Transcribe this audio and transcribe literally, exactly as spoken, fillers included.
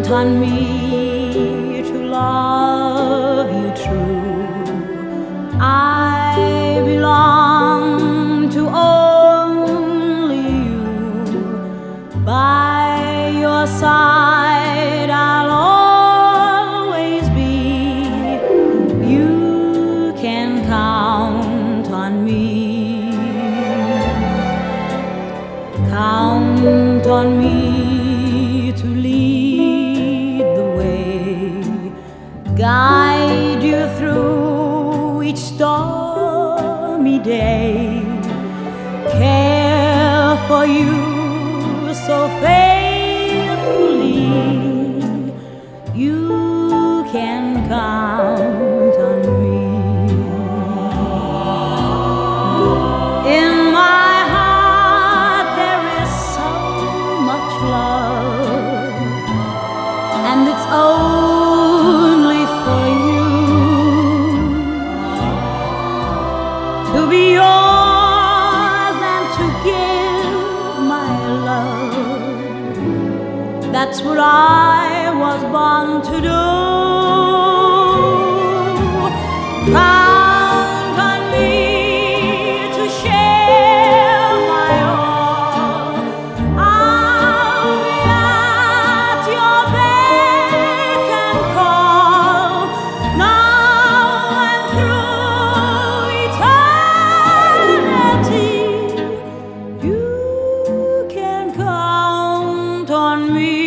Count on me to love you true. I belong to only you. By your side I'll always be. You can count on me. Count on me to lead the way, guide you through each stormy day, care for you so faithfully. You can count on me. In my heart there is so much love, and it's only for you to be yours and to give my love. That's what I was born to do. Count on me to share my all. I'll be at your beck and call, now and through eternity. You can count on me.